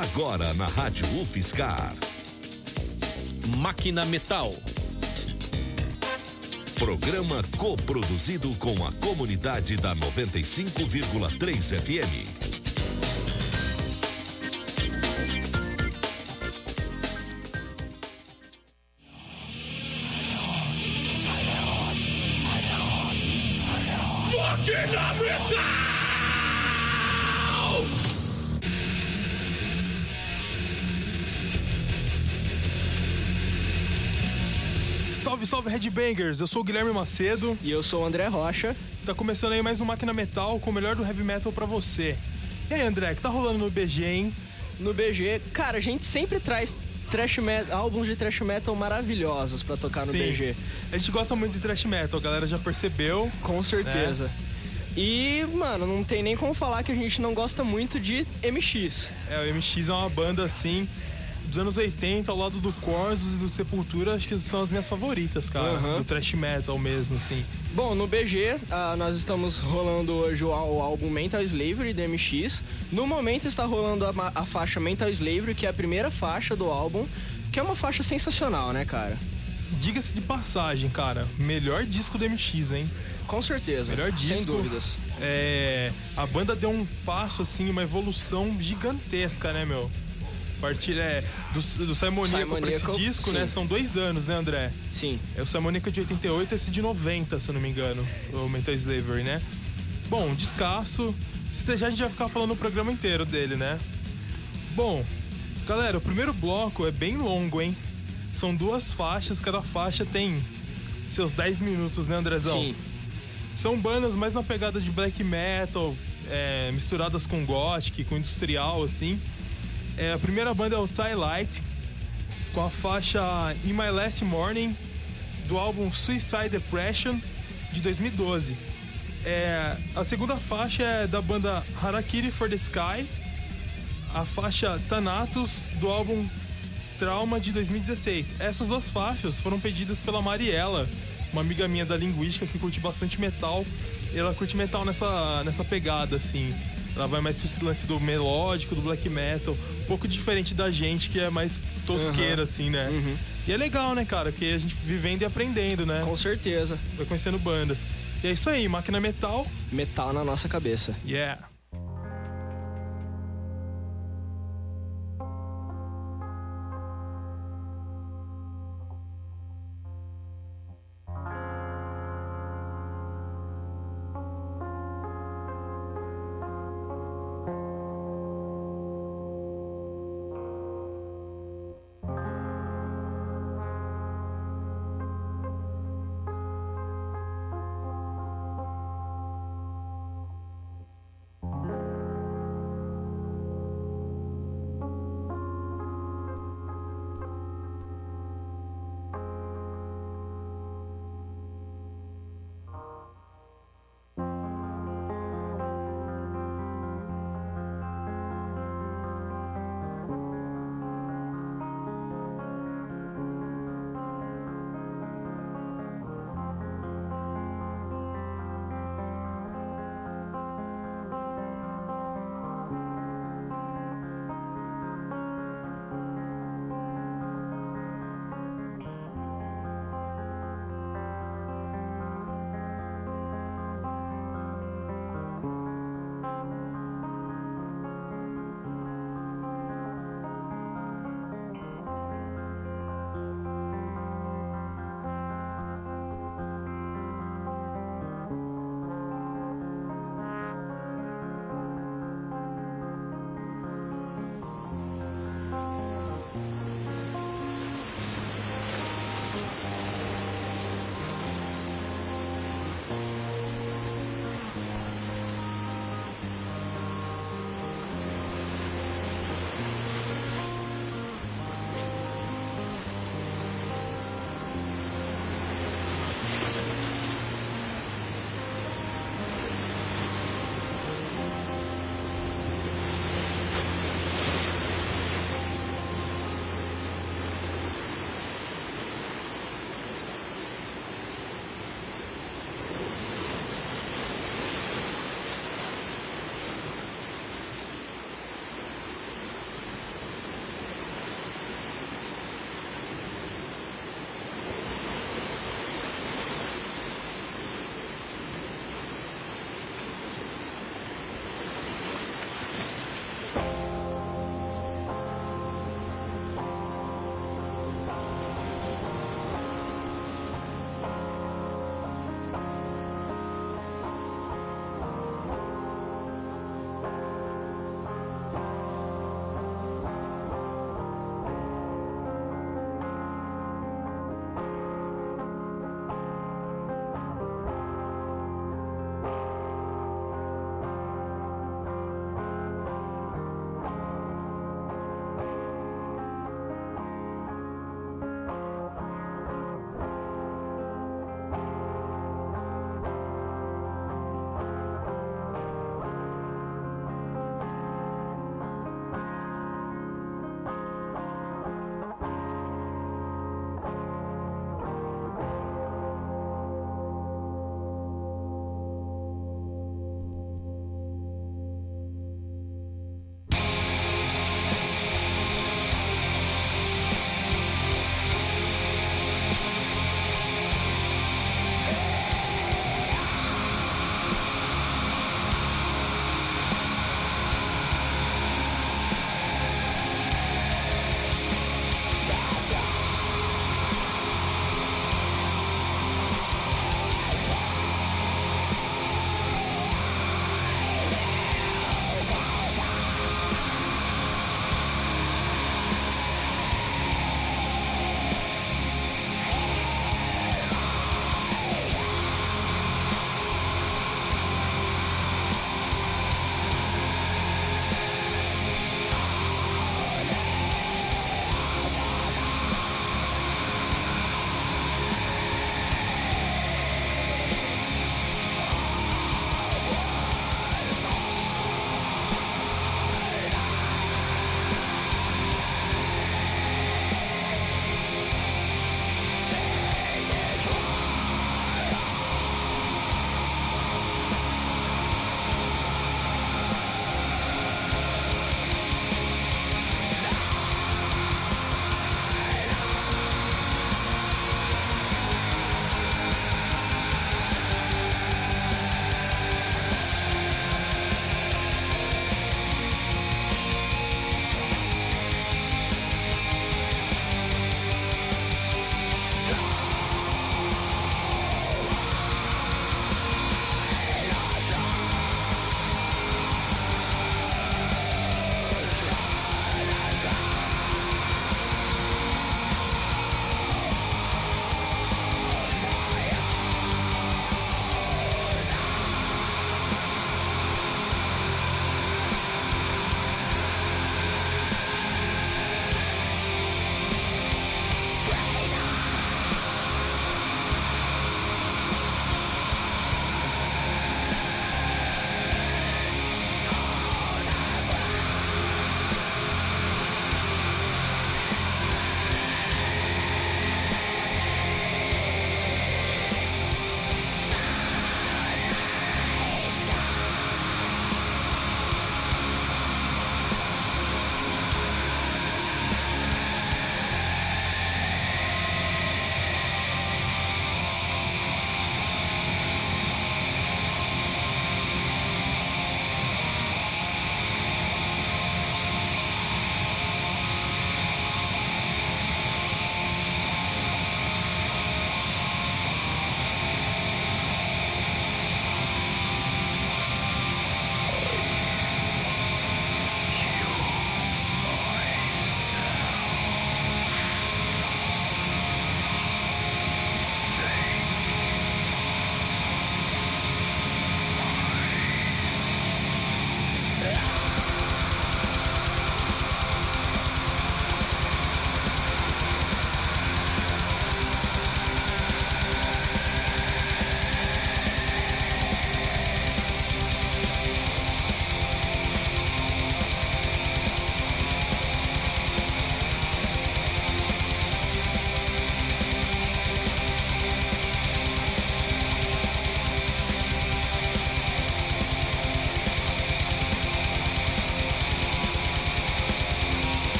Agora na Rádio UFSCar. Máquina Metal. Programa coproduzido com a comunidade da 95,3 FM. Máquina Metal! Salve, salve Headbangers! Eu sou o Guilherme Macedo. E eu sou o André Rocha. Tá começando aí mais um Máquina Metal com o melhor do heavy metal pra você. E aí, André, que tá rolando no BG, hein? No BG, cara, a gente sempre traz álbuns de thrash metal maravilhosos pra tocar no BG. A gente gosta muito de thrash metal, a galera já percebeu. Com certeza. E, mano, não tem nem como falar que a gente não gosta muito de MX. O MX é uma banda, assim, dos anos 80, ao lado do Corsos e do Sepultura, acho que são as minhas favoritas, cara, do thrash metal mesmo, assim. Bom, no BG, nós estamos rolando hoje o álbum Mental Slavery, do MX. No momento está rolando a faixa Mental Slavery, que é a primeira faixa do álbum, que é uma faixa sensacional, né, cara? Diga-se de passagem, cara, melhor disco do MX, hein? Com certeza, melhor disco, sem dúvidas. A banda deu um passo, assim, uma evolução gigantesca, né, meu? A partir do Simoníaco pra esse disco, sim, né? São 2 anos, né, André? Sim. É o Simoníaco de 88 e esse de 90, se eu não me engano, o Mental Slavery, né? Bom, descasso. Já a gente vai ficar falando o programa inteiro dele, né? Bom, galera, o primeiro bloco é bem longo, hein? São 2 faixas, cada faixa tem seus 10 minutos, né, Andrezão? Sim. São bandas mais na pegada de black metal, misturadas com gothic, com industrial, assim. A primeira banda é o Twilight, com a faixa In My Last Morning, do álbum Suicide Depression, de 2012. A segunda faixa é da banda Harakiri for the Sky, a faixa Thanatos, do álbum Trauma, de 2016. Essas 2 faixas foram pedidas pela Mariela, uma amiga minha da linguística que curte bastante metal. E ela curte metal nessa pegada, assim. Ela vai mais pro esse lance do melódico, do black metal, um pouco diferente da gente, que é mais tosqueira, assim, né? E é legal, né, cara? Porque a gente vivendo e aprendendo, né? Com certeza. Vai conhecendo bandas. E é isso aí, Máquina Metal. Metal na nossa cabeça. Yeah.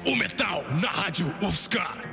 O metal na Rádio UFSCar.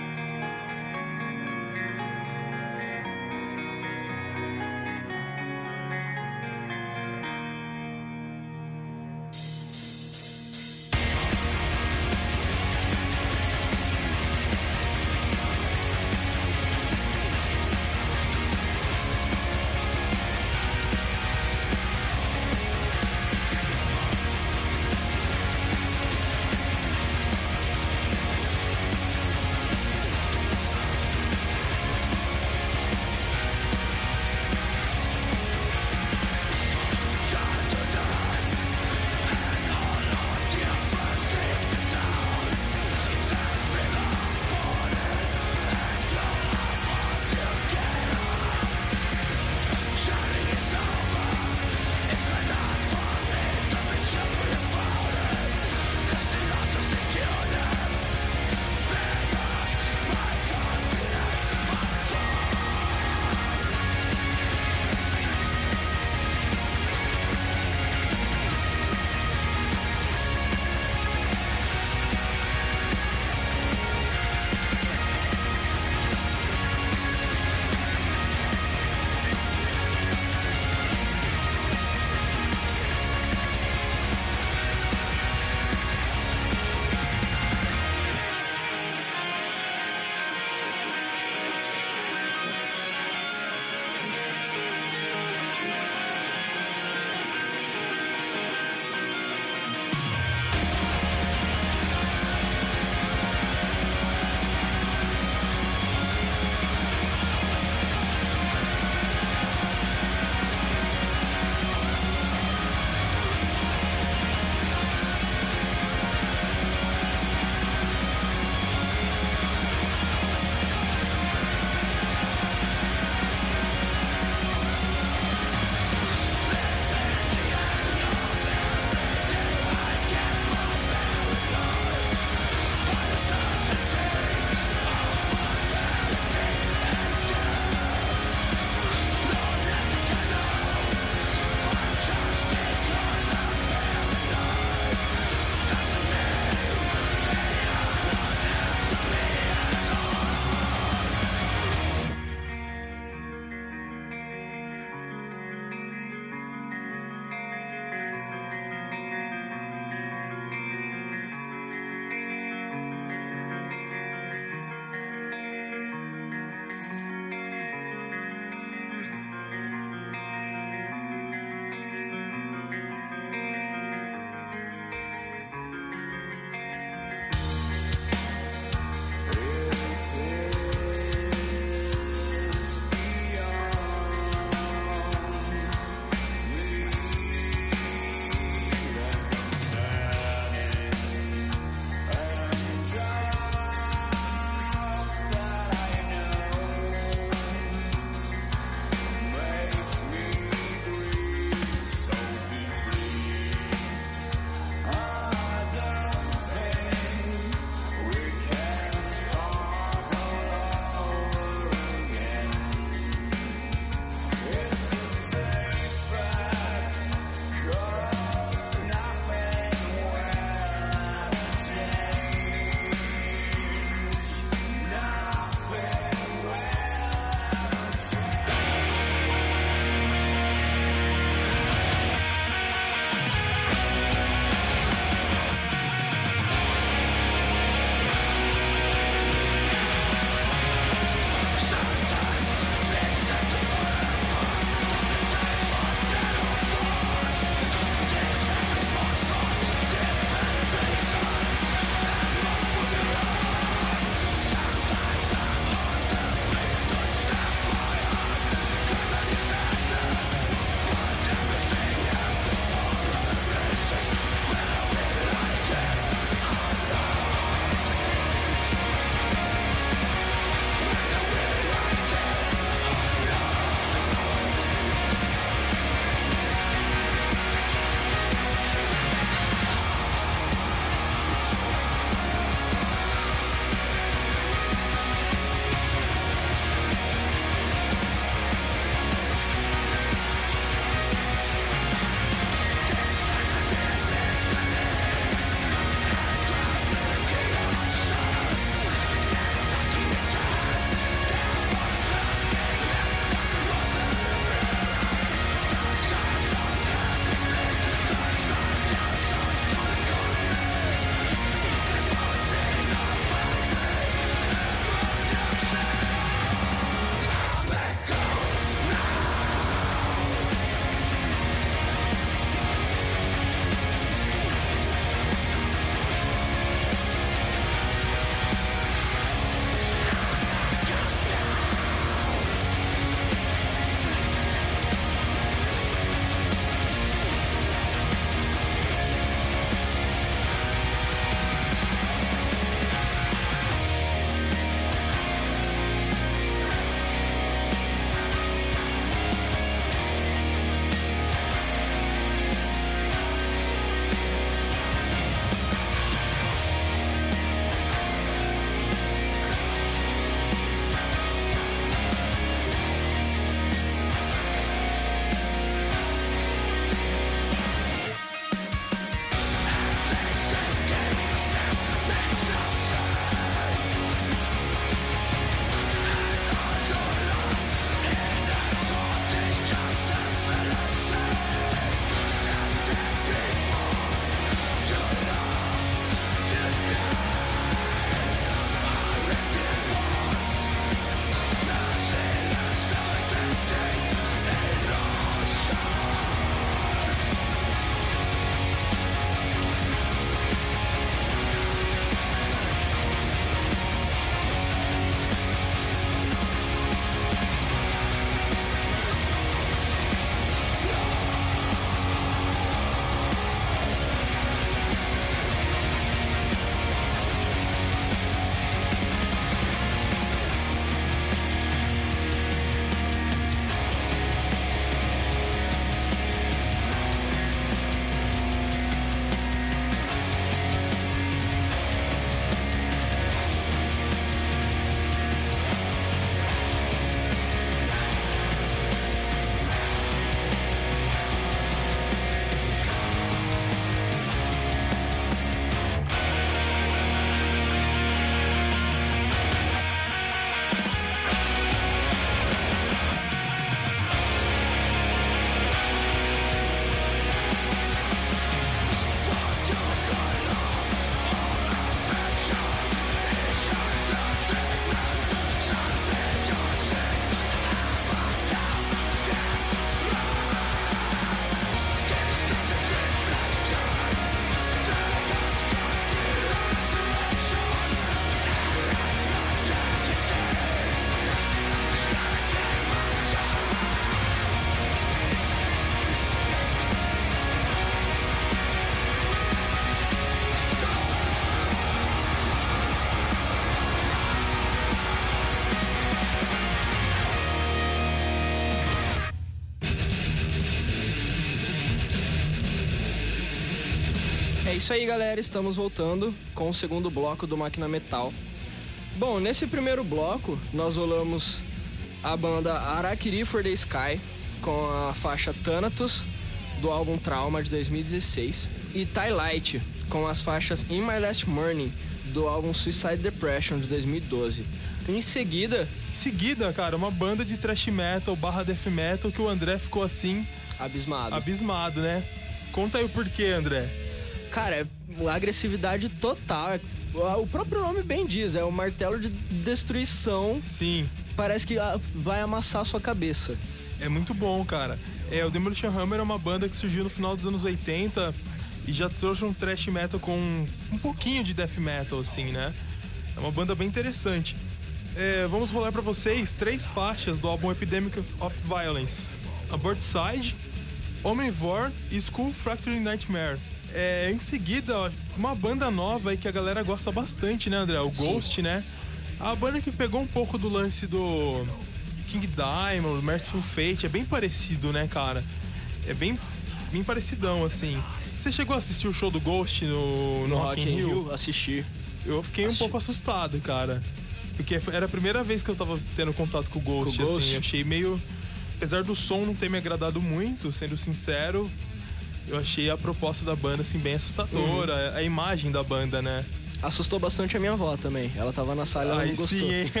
É isso aí, galera. Estamos voltando com o segundo bloco do Máquina Metal. Bom, nesse primeiro bloco, nós rolamos a banda Harakiri for the Sky com a faixa Thanatos, do álbum Trauma, de 2016. E Twilight com as faixas In My Last Morning, do álbum Suicide Depression, de 2012. Em seguida, cara, uma banda de thrash metal / death metal que o André ficou assim... Abismado, né? Conta aí o porquê, André. Cara, é uma agressividade total. O próprio nome bem diz, é o martelo de destruição. Sim. Parece que vai amassar a sua cabeça. É muito bom, cara. O Demolition Hammer é uma banda que surgiu no final dos anos 80 e já trouxe um thrash metal com um pouquinho de death metal, assim, né? É uma banda bem interessante. Vamos rolar pra vocês 3 faixas do álbum Epidemic of Violence: Abortside, Omnivore e School Fracturing Nightmare. Em seguida, ó, uma banda nova aí que a galera gosta bastante, né, André? O Ghost, sim, né? A banda que pegou um pouco do lance do King Diamond, Merciful Fate, é bem parecido, né, cara? É bem parecidão, assim. Você chegou a assistir o show do Ghost no Rock in Rio? Assisti. Eu fiquei um pouco assustado, cara. Porque era a primeira vez que eu tava tendo contato com o Ghost, assim. Eu achei meio... Apesar do som não ter me agradado muito, sendo sincero, eu achei a proposta da banda, assim, bem assustadora. A imagem da banda, né? Assustou bastante a minha avó também. Ela tava na sala e ela não gostou. Sim, hein?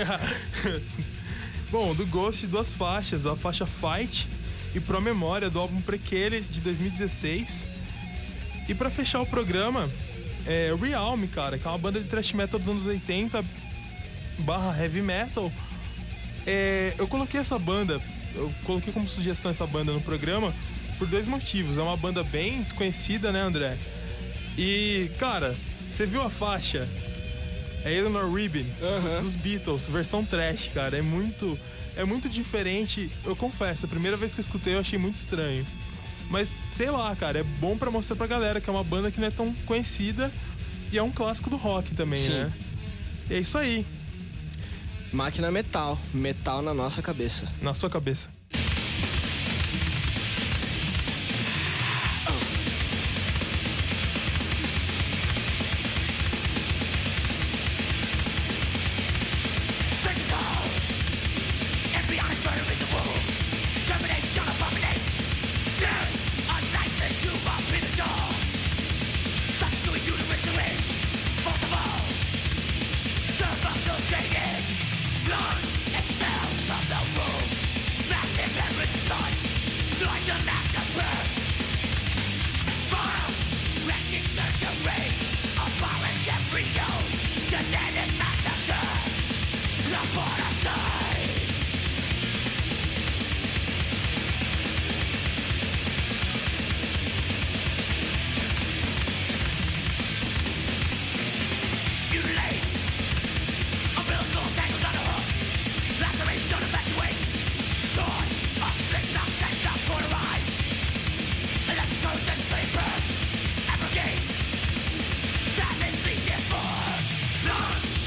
Bom, do Ghost, 2 faixas. A faixa Fight e Pro Memória, do álbum Prekele, de 2016. E pra fechar o programa, Realm, cara, que é uma banda de thrash metal dos anos 80 / heavy metal. Eu coloquei essa banda, eu coloquei como sugestão essa banda no programa por 2 motivos. É uma banda bem desconhecida, né, André? E, cara, você viu a faixa? É Eleanor Rigby, dos Beatles, versão thrash, cara. É muito diferente. Eu confesso, a primeira vez que eu escutei eu achei muito estranho. Mas, sei lá, cara, é bom pra mostrar pra galera que é uma banda que não é tão conhecida e é um clássico do rock também, sim, né? E é isso aí. Máquina Metal. Metal na nossa cabeça. Na sua cabeça. Run!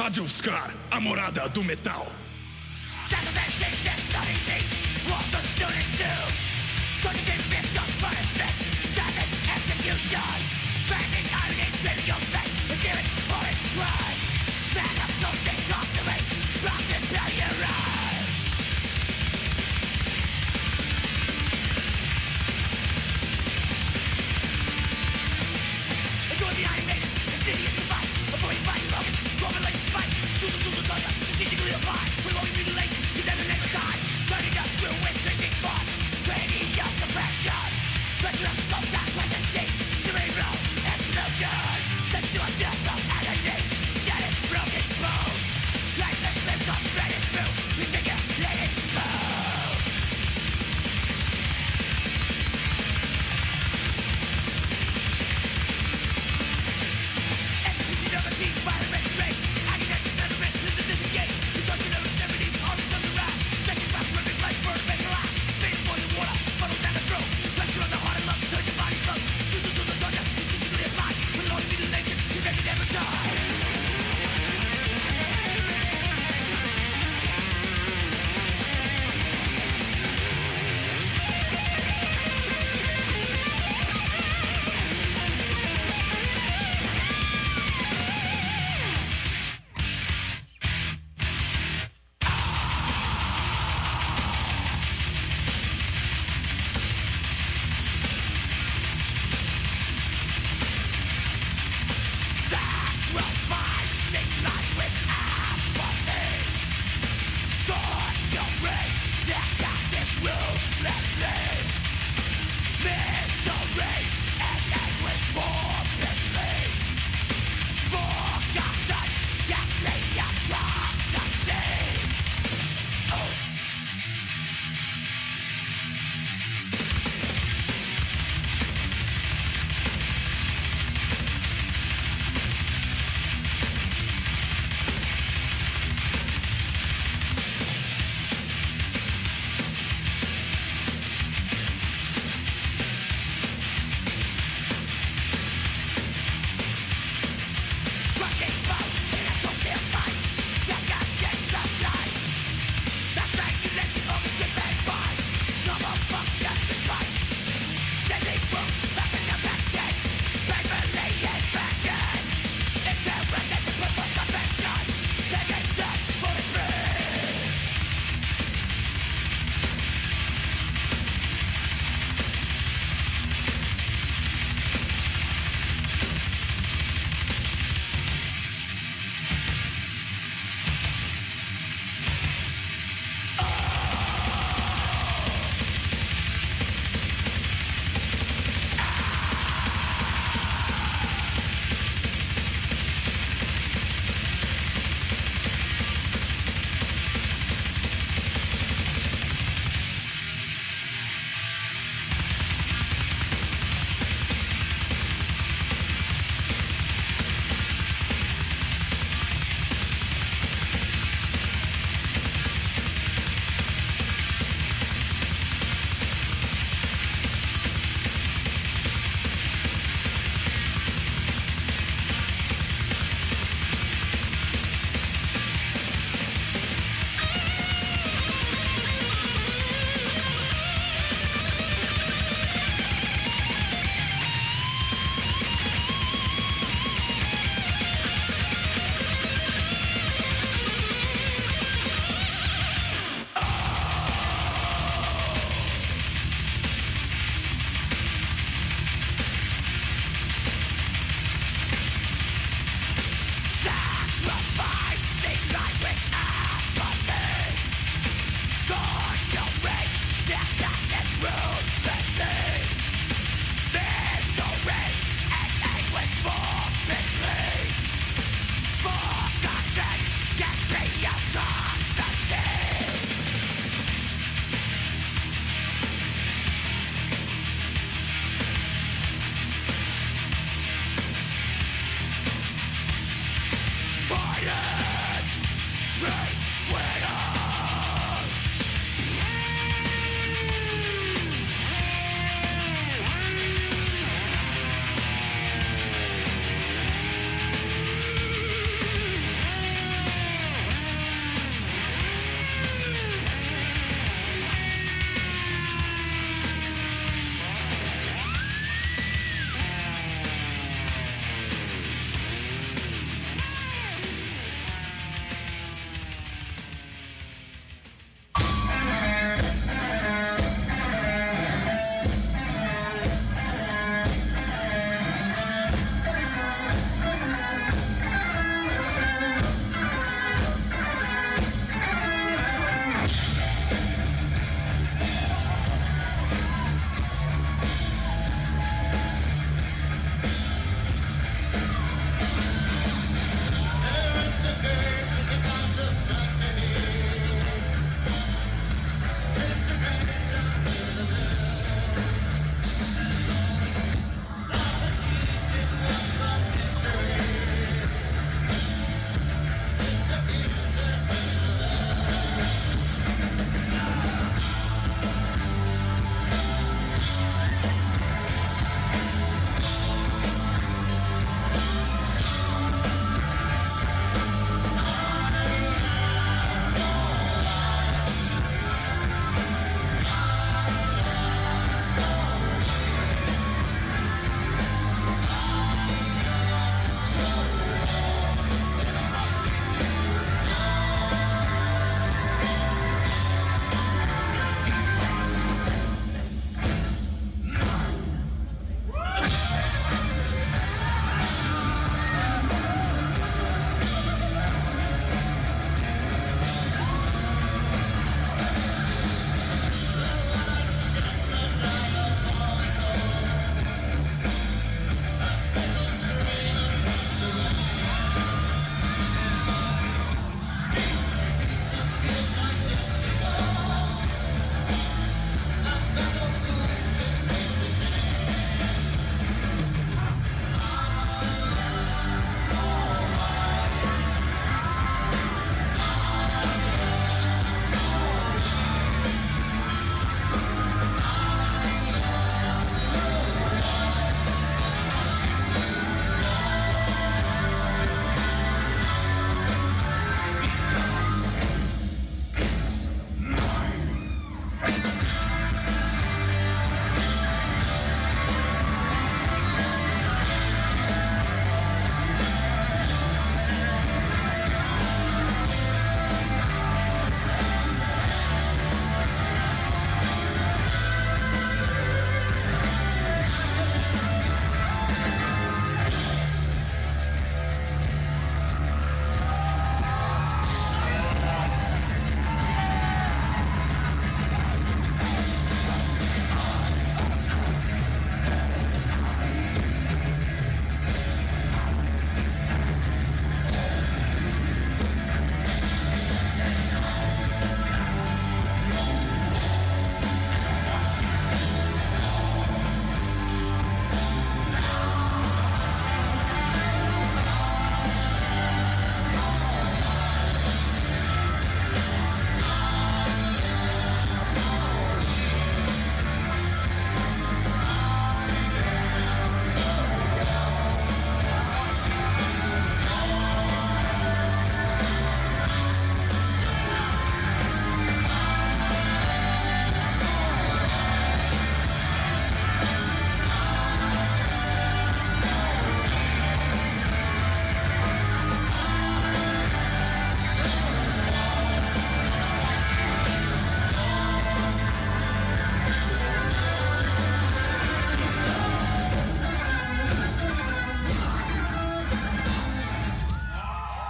Rádio UFSCar, a morada do metal.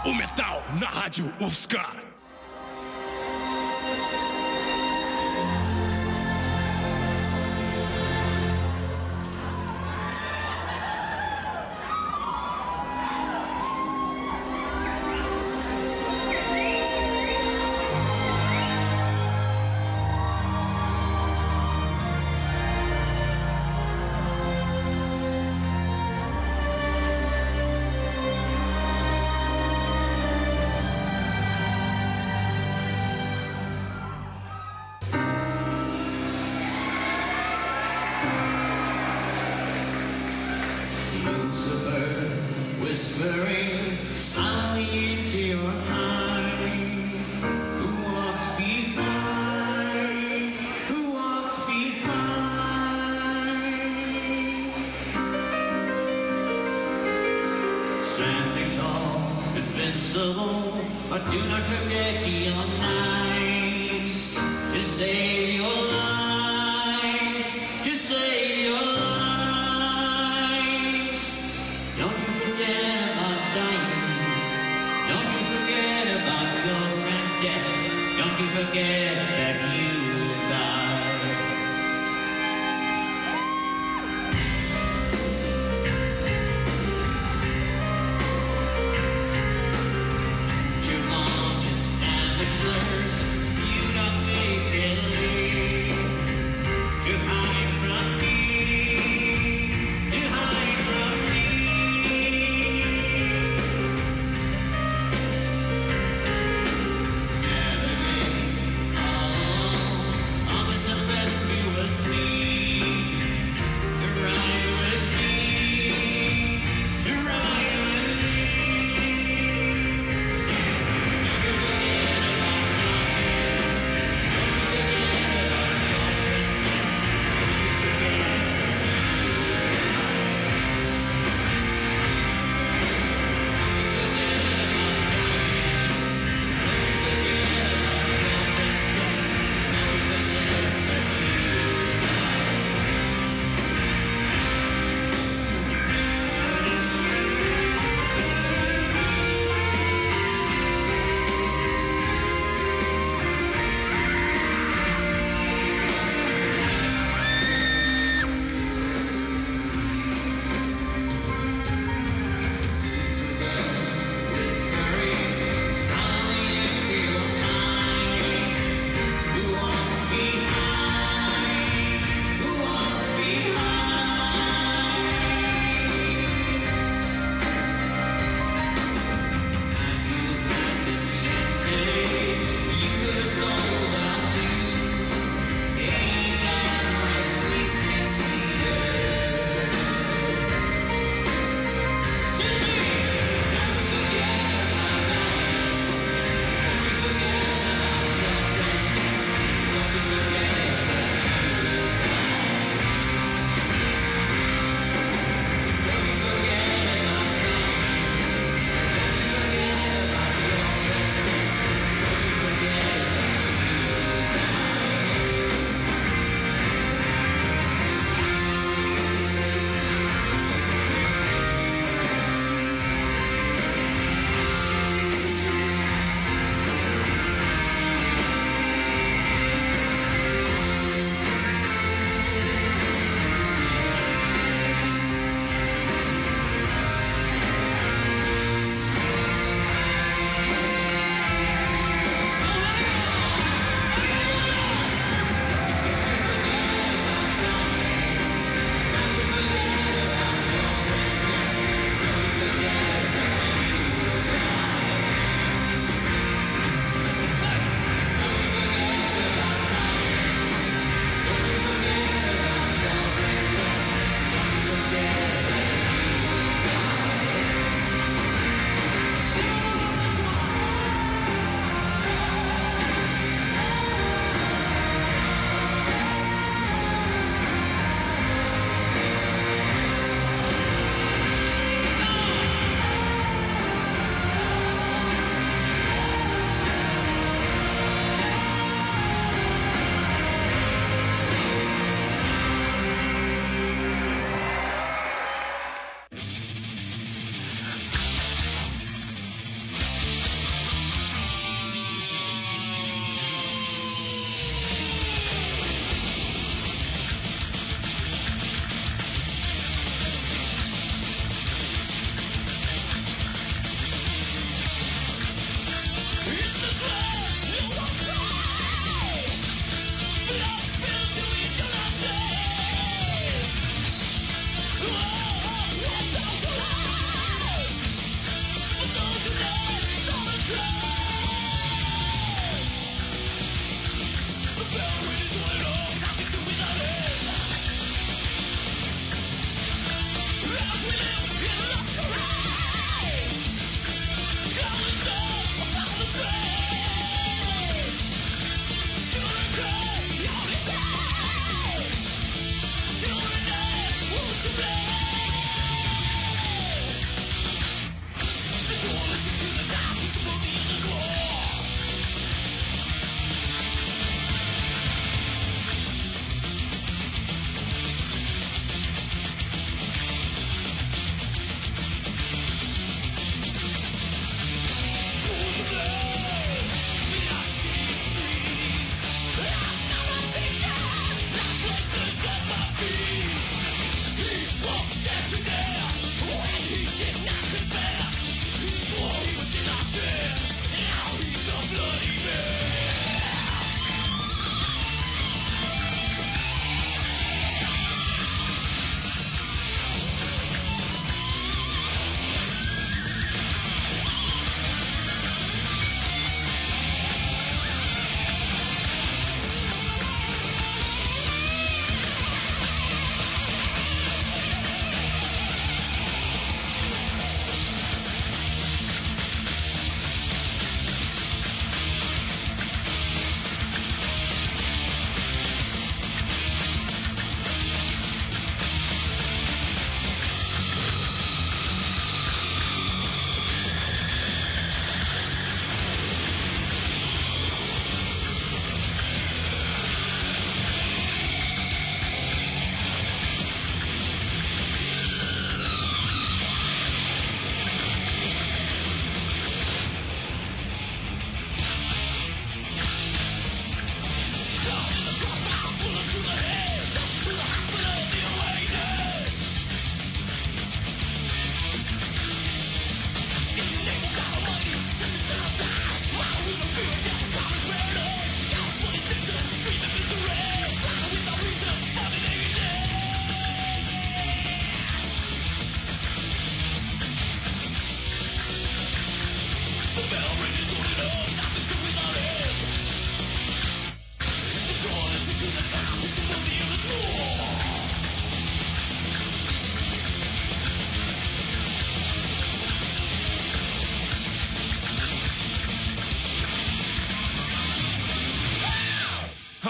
O metal na Rádio UFSCar. Whispering silently into your mind. Who walks behind? Who walks behind? Standing tall, invincible, but do not forget your knives to save your lives, to save your lives. Don't you forget about dying. Don't you forget about your friend death. Don't you forget that you will die. Your mom and sandwiches spewed up nakedly to hide from me, to hide from me. All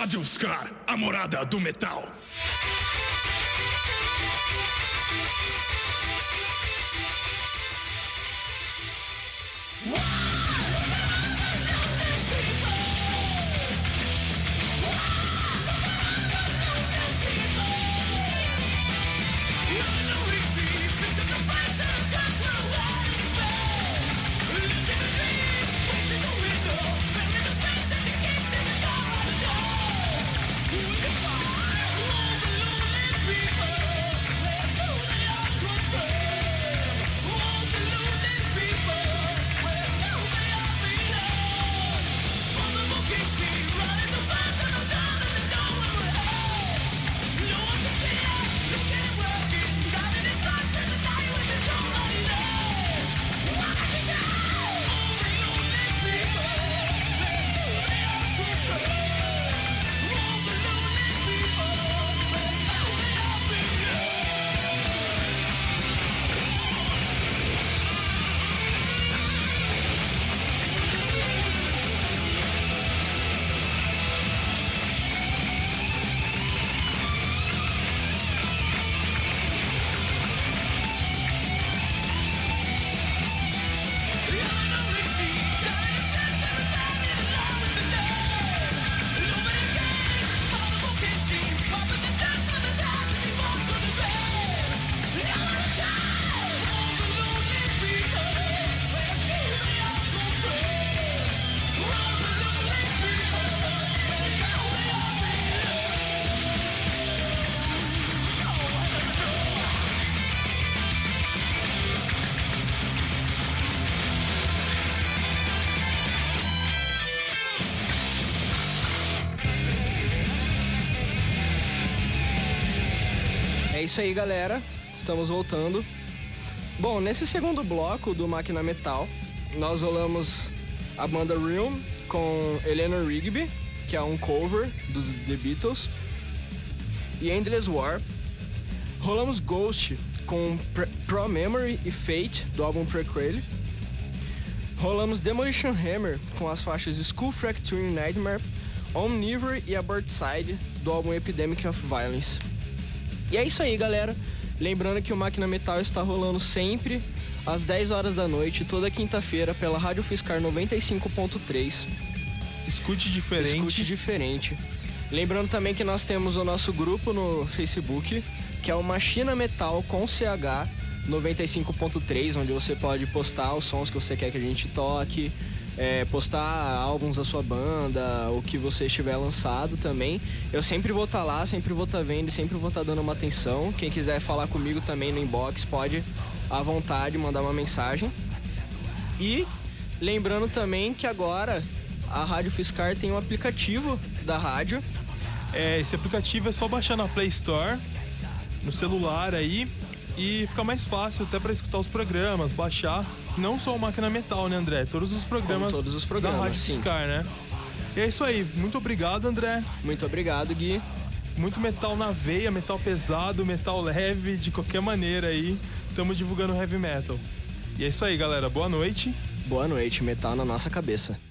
Rádio UFSCar, a morada do metal. É isso aí, galera. Estamos voltando. Bom, nesse segundo bloco do Máquina Metal, nós rolamos a banda Realm com Eleanor Rigby, que é um cover dos The Beatles, e Endless War. Rolamos Ghost com Pro Memory e Fate, do álbum Prequel. Rolamos Demolition Hammer com as faixas Skull Fracture Nightmare, Omnivore e Abortside, do álbum Epidemic of Violence. E é isso aí, galera. Lembrando que o Máquina Metal está rolando sempre às 10 horas da noite, toda quinta-feira, pela Rádio UFSCar 95.3. Escute diferente. Escute diferente. Lembrando também que nós temos o nosso grupo no Facebook, que é o Máquina Metal com CH 95.3, onde você pode postar os sons que você quer que a gente toque, postar álbuns da sua banda, o que você estiver lançado também. Eu sempre vou estar lá, sempre vou estar vendo, sempre vou estar dando uma atenção. Quem quiser falar comigo também no inbox, pode à vontade mandar uma mensagem. E lembrando também que agora a Rádio UFSCar tem um aplicativo da rádio. Esse aplicativo é só baixar na Play Store, no celular aí, e fica mais fácil até para escutar os programas, baixar. Não só o Máquina Metal, né, André? Todos os programas da Rádio UFSCar, né? E é isso aí. Muito obrigado, André. Muito obrigado, Gui. Muito metal na veia, metal pesado, metal leve, de qualquer maneira aí. Estamos divulgando heavy metal. E é isso aí, galera. Boa noite. Boa noite. Metal na nossa cabeça.